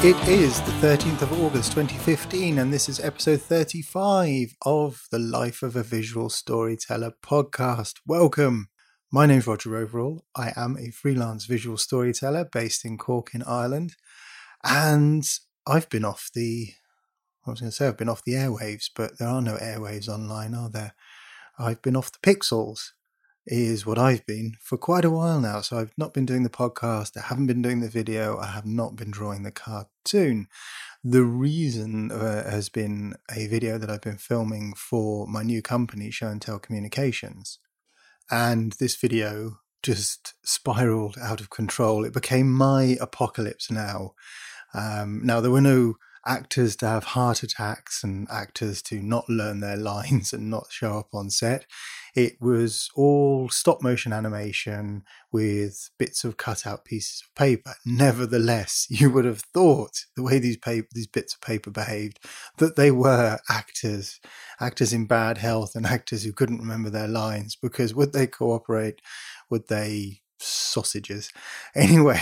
It is the 13th of August 2015, and this is episode 35 of the Life of a Visual Storyteller podcast. Welcome. My name's Roger Overall. I am a freelance visual storyteller based in Cork in Ireland, and I've been off the airwaves, but there are no airwaves online, are there? I've been off the pixels, is what I've been for quite a while now. So I've not been doing the podcast, I haven't been doing the video, I have not been drawing the cartoon. The reason has been a video that I've been filming for my new company, Show and Tell Communications. And this video just spiraled out of control. It became my apocalypse now. Now, there were no actors to have heart attacks and actors to not learn their lines and not show up on set. It was all stop motion animation with bits of cut out pieces of paper. Nevertheless, you would have thought, the way these bits of paper behaved, that they were actors in bad health and actors who couldn't remember their lines, because would they cooperate? Would they sausages? Anyway,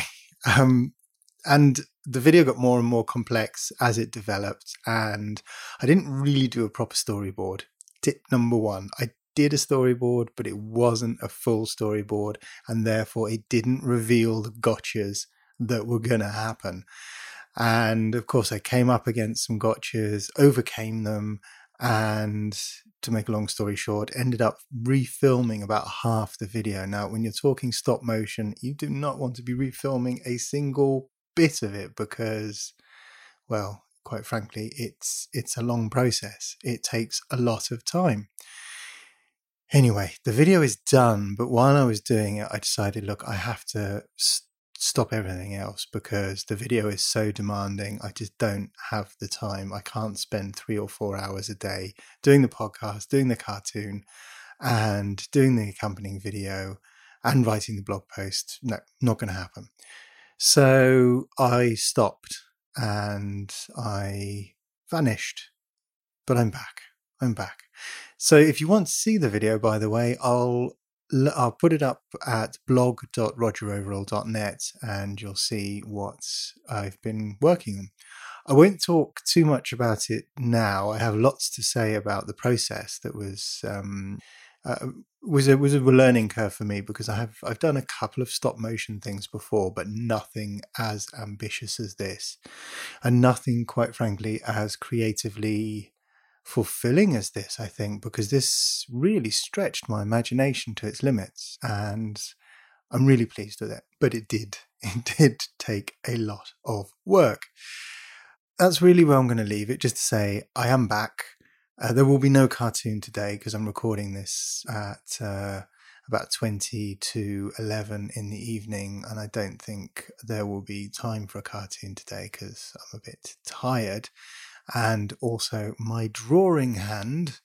and the video got more and more complex as it developed, and I didn't really do a proper storyboard. Tip number one, I did a storyboard, but it wasn't a full storyboard, and therefore it didn't reveal the gotchas that were going to happen. And of course, I came up against some gotchas, overcame them, and to make a long story short, ended up refilming about half the video. Now, when you're talking stop motion, you do not want to be refilming a single bit of it because, well, quite frankly, it's a long process. It takes a lot of time. Anyway, the video is done, but while I was doing it, I decided, look, I have to stop everything else because the video is so demanding. I just don't have the time. I can't spend 3 or 4 hours a day doing the podcast, doing the cartoon, and doing the accompanying video and writing the blog post. No, not going to happen. So I stopped and I vanished, but I'm back. So if you want to see the video, by the way, I'll put it up at blog.rogeroverall.net and you'll see what I've been working on. I won't talk too much about it now. I have lots to say about the process that was a learning curve for me, because I've done a couple of stop motion things before, but nothing as ambitious as this, and nothing, quite frankly, as creatively fulfilling as this, I think, because this really stretched my imagination to its limits, and I'm really pleased with it. But it did take a lot of work. That's really where I'm going to leave it, just to say I am back. There will be no cartoon today because I'm recording this at about 20 to 11 in the evening, and I don't think there will be time for a cartoon today because I'm a bit tired. And also my drawing hand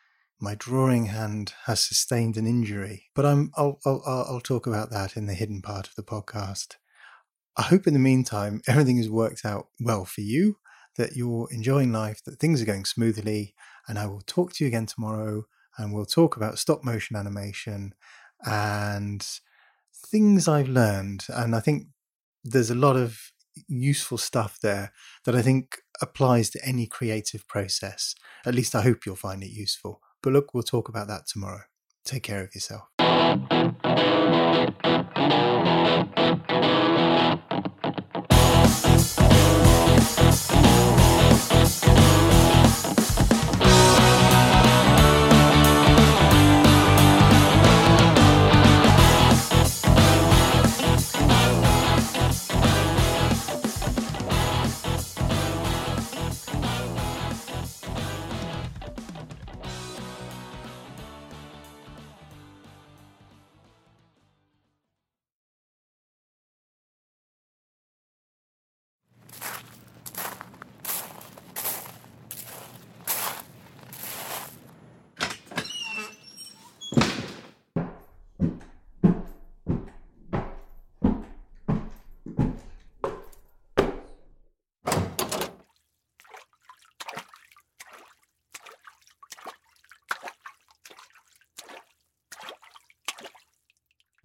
has sustained an injury, but I'll talk about that in the hidden part of the podcast. I hope in the meantime everything has worked out well for you, that you're enjoying life, that things are going smoothly, and I will talk to you again tomorrow, and we'll talk about stop motion animation and things I've learned. And I think there's a lot of useful stuff there that I think applies to any creative process. At least I hope you'll find it useful. But look, we'll talk about that tomorrow. Take care of yourself.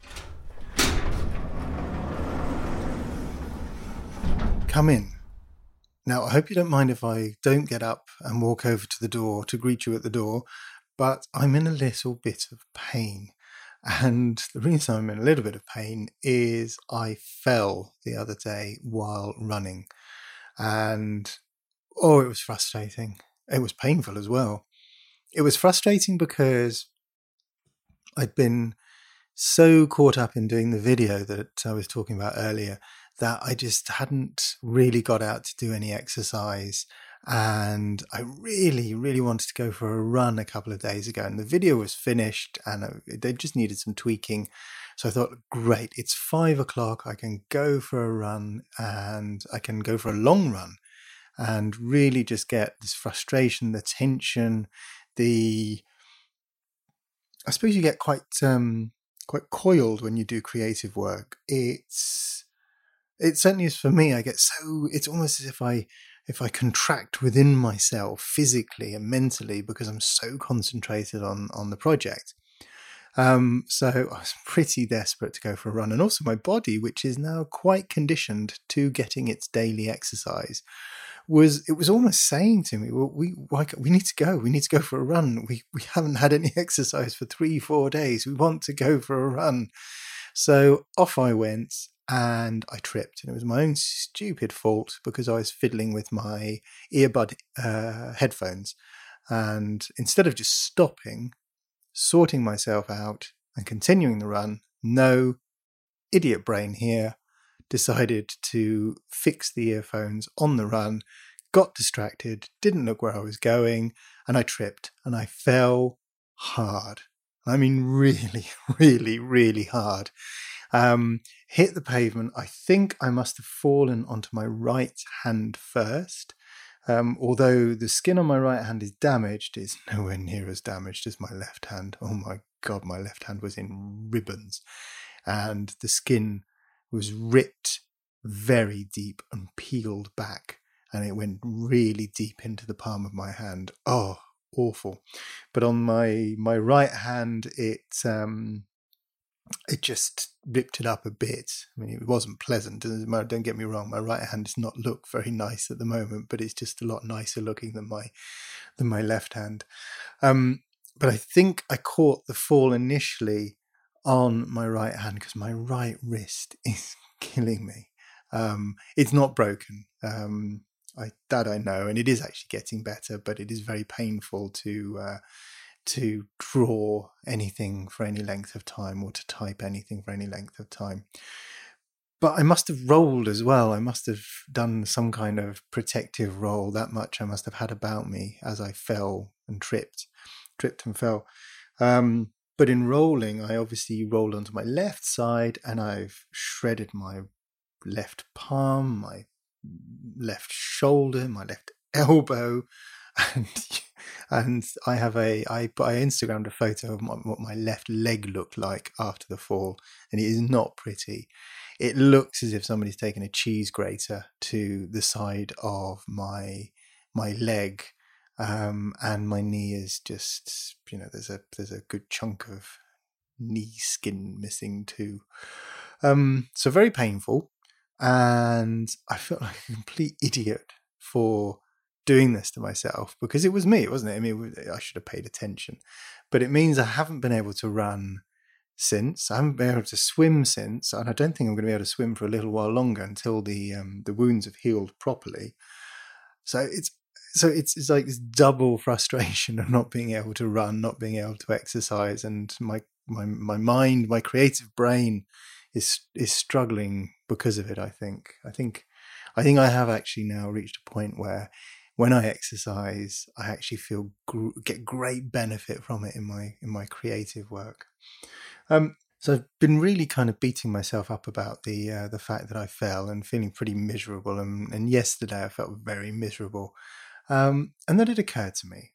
Come in. Now, I hope you don't mind if I don't get up and walk over to the door to greet you at the door, but I'm in a little bit of pain. And the reason I'm in a little bit of pain is I fell the other day while running. And, oh, it was frustrating. It was painful as well. It was frustrating because I'd been so caught up in doing the video that I was talking about earlier that I just hadn't really got out to do any exercise. And I really, really wanted to go for a run a couple of days ago. And the video was finished and they just needed some tweaking. So I thought, great, it's 5 o'clock. I can go for a run and I can go for a long run and really just get this frustration, the tension, I suppose you get quite coiled when you do creative work. It certainly is for me. I get it's almost as if I contract within myself physically and mentally because I'm so concentrated on the project. So I was pretty desperate to go for a run, and also my body, which is now quite conditioned to getting its daily exercise, was almost saying to me, well, we need to go for a run. We haven't had any exercise for 3-4 days. We want to go for a run. So off I went and I tripped, and it was my own stupid fault because I was fiddling with my earbud headphones. And instead of just stopping, sorting myself out and continuing the run, no, idiot brain here decided to fix the earphones on the run, got distracted, didn't look where I was going, and I tripped and I fell hard. I mean, really, really, really hard. Hit the pavement. I think I must have fallen onto my right hand first. Although the skin on my right hand is damaged, it's nowhere near as damaged as my left hand. Oh my God, my left hand was in ribbons. And the skin was ripped very deep and peeled back. And it went really deep into the palm of my hand. Oh, awful. But on my right hand, it just ripped it up a bit. I mean, it wasn't pleasant. Don't get me wrong. My right hand does not look very nice at the moment, but it's just a lot nicer looking than my left hand. But I think I caught the fall initially on my right hand because my right wrist is killing me. It's not broken. That I know, and it is actually getting better, but it is very painful to draw anything for any length of time or to type anything for any length of time. But I must have rolled as well. I must have done some kind of protective roll. That much I must have had about me as I fell and tripped and fell. But in rolling, I obviously rolled onto my left side and I've shredded my left palm, my left shoulder, my left elbow, and I Instagrammed a photo of what my left leg looked like after the fall, and it is not pretty. It looks as if somebody's taken a cheese grater to the side of my leg, and my knee is just, there's a good chunk of knee skin missing too. So very painful, and I felt like a complete idiot for doing this to myself because it was me, wasn't it? I mean, I should have paid attention, but it means I haven't been able to run since. I haven't been able to swim since, and I don't think I'm going to be able to swim for a little while longer until the wounds have healed properly. So it's like this double frustration of not being able to run, not being able to exercise, and my mind, my creative brain is struggling because of it. I think I have actually now reached a point where when I exercise, I actually get great benefit from it in my creative work. So I've been really kind of beating myself up about the fact that I fell and feeling pretty miserable. And yesterday I felt very miserable. And then it occurred to me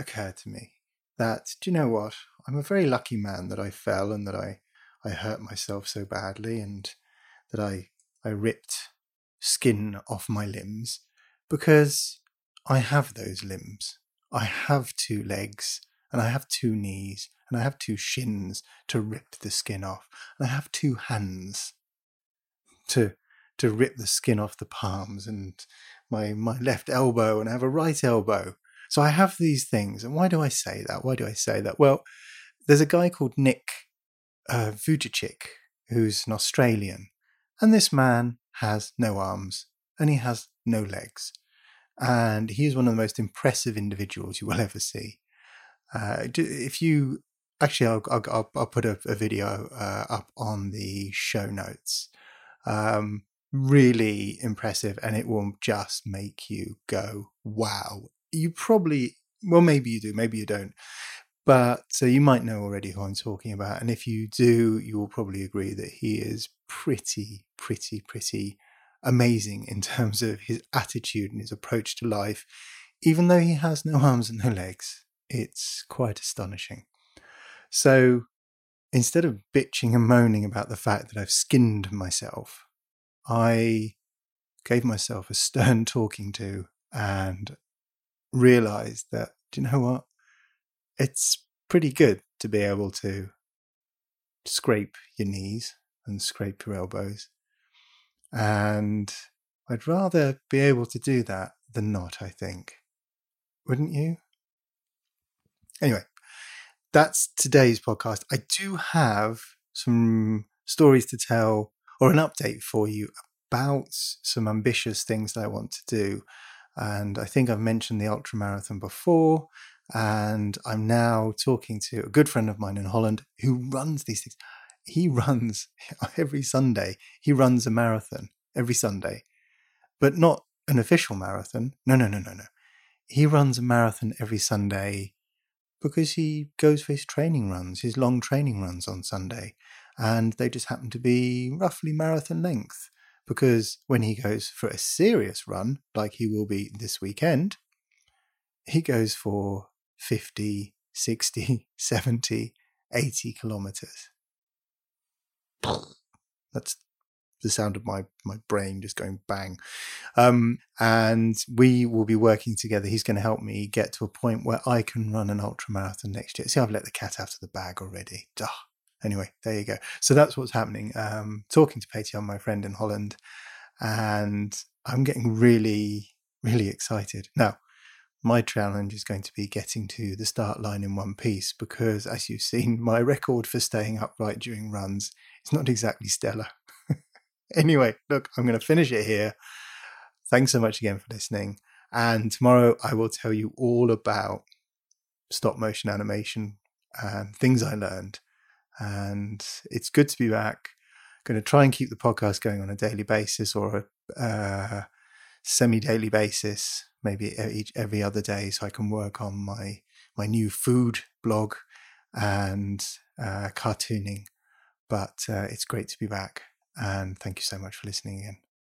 that, do you know what? I'm a very lucky man that I fell and that I hurt myself so badly and that I ripped skin off my limbs, because I have those limbs. I have 2 legs and I have 2 knees and I have 2 shins to rip the skin off. And I have 2 hands to rip the skin off the palms, and my left elbow and I have a right elbow. So I have these things. And why do I say that? Well, there's a guy called Nick Vujicic, who's an Australian. And this man has no arms and he has no legs. And he's one of the most impressive individuals you will ever see. If you... Actually, I'll put a video up on the show notes. Really impressive, and it will just make you go, wow. You probably... Well, maybe you do, maybe you don't. But so you might know already who I'm talking about. And if you do, you will probably agree that he is pretty amazing in terms of his attitude and his approach to life. Even though he has no arms and no legs, it's quite astonishing. So instead of bitching and moaning about the fact that I've skinned myself, I gave myself a stern talking to and realized that, do you know what? It's pretty good to be able to scrape your knees and scrape your elbows. And I'd rather be able to do that than not, I think. Wouldn't you? Anyway, that's today's podcast. I do have some stories to tell, or an update for you about some ambitious things that I want to do. And I think I've mentioned the ultramarathon before. And I'm now talking to a good friend of mine in Holland who runs these things. He runs every Sunday. He runs a marathon every Sunday, but not an official marathon. No. He runs a marathon every Sunday because he goes for his training runs, his long training runs on Sunday. And they just happen to be roughly marathon length, because when he goes for a serious run, like he will be this weekend, he goes for 50, 60, 70, 80 kilometers. That's the sound of my brain just going bang. And we will be working together. He's going to help me get to a point where I can run an ultramarathon next year. See, I've let the cat out of the bag already. Duh. Anyway, there you go. So that's what's happening. Talking to Petion, my friend in Holland, and I'm getting really excited. Now, my challenge is going to be getting to the start line in one piece, because as you've seen, my record for staying upright during runs is not exactly stellar. Anyway, look, I'm going to finish it here. Thanks so much again for listening. And tomorrow I will tell you all about stop motion animation and things I learned. And it's good to be back. I'm going to try and keep the podcast going on a daily basis, or a semi-daily basis, maybe every other day, so I can work on my new food blog and cartooning. But it's great to be back, and thank you so much for listening again.